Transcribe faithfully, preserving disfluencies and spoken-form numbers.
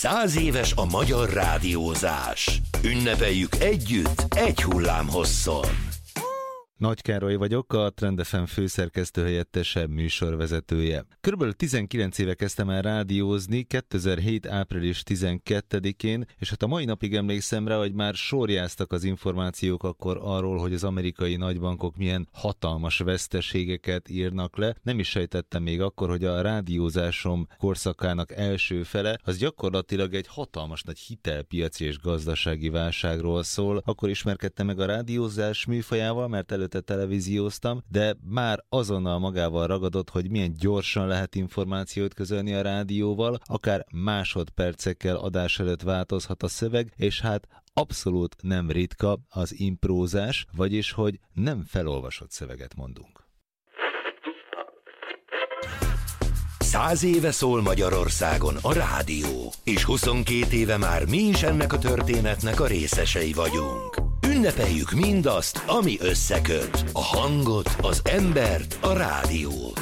Száz éves a magyar rádiózás. Ünnepeljük együtt, egy hullámhosszon. Nagy Károly vagyok, a Trend ef em főszerkesztőhelyettese, műsorvezetője. Körülbelül tizenkilenc éve kezdtem el rádiózni, kétezer-hét április tizenkettedikén, és hát a mai napig emlékszem rá, hogy már sorjáztak az információk akkor arról, hogy az amerikai nagybankok milyen hatalmas veszteségeket írnak le. Nem is sejtettem még akkor, hogy a rádiózásom korszakának első fele az gyakorlatilag egy hatalmas nagy hitelpiaci és gazdasági válságról szól. Akkor ismerkedtem meg a rádiózás műfajával, mert előtte televízióztam, de már azonnal magával ragadott, hogy milyen gyorsan lehet információt közölni a rádióval, akár másodpercekkel adás előtt változhat a szöveg, és hát abszolút nem ritka az imprózás, vagyis hogy nem felolvasott szöveget mondunk. Száz éve szól Magyarországon a rádió, és huszonkét éve már mi is ennek a történetnek a részesei vagyunk. Ünnepeljük mindazt, ami összeköt. A hangot, az embert, a rádiót.